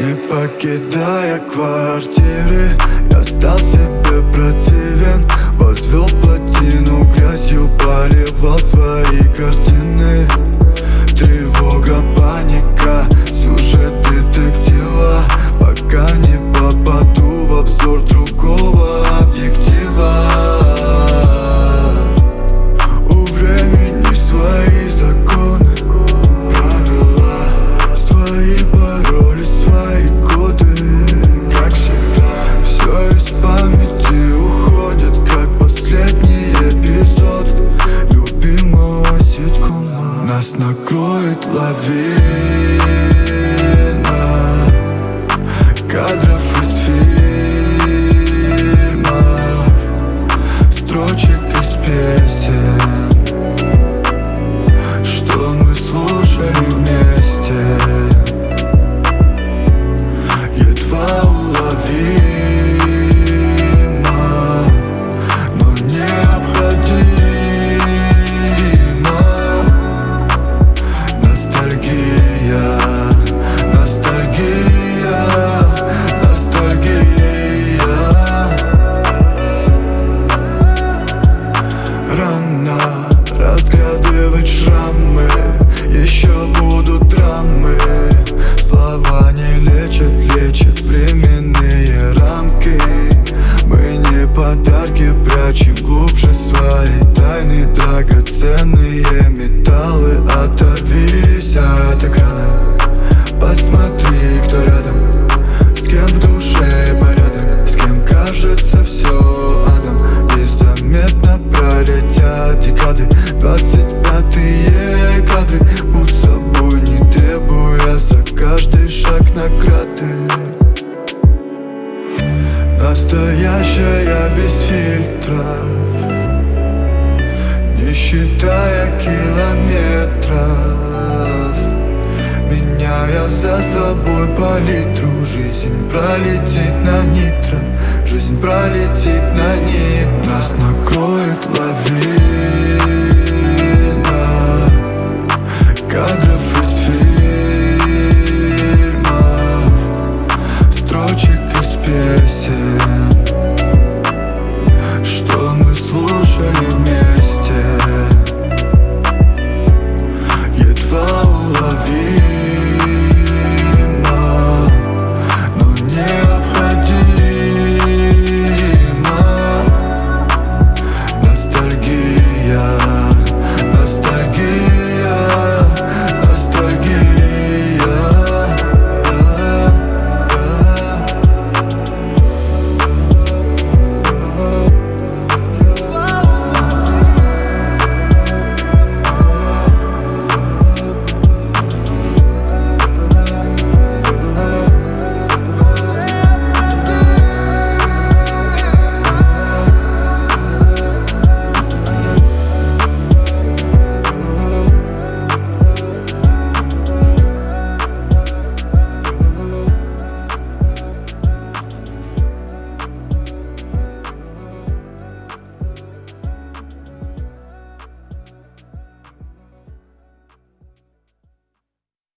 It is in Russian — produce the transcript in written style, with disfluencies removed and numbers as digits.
Не покидая квартиры, я стал себе противен. Возвел плотину, грязью поливал свои картины. Тревога, паника, сюжет детектива, пока не попаду в обзор другого объектива. У времени свои законы, правила, свои пароли, свои коды. Как всегда, все из памяти уходит, как последний эпизод любимого ситкома. Нас накроет лавина кадров из фильмов, строчек из песен, что мы слушали вместе. Едва уловимо, но необходимо. Ностальгия, ностальгия, ностальгия. Рано разглядывать шрамы, еще будут драмы. Слова не лечат, лечат временные рамки. Мы не подарки, прячем глубже свои тайны. Драгоценные металлы, оторвись от экрана. Посмотри, кто рядом, с кем в душе порядок, с кем кажется все адом. Незаметно пролетят декады, 25-е кадры. Будь собой, не требуя за каждый шаг награды. Настоящая без фильтров, не считая километров, меняя за собой палитру. Жизнь пролетит на нитро, жизнь пролетит на нитро. Нас накроет лавина кадров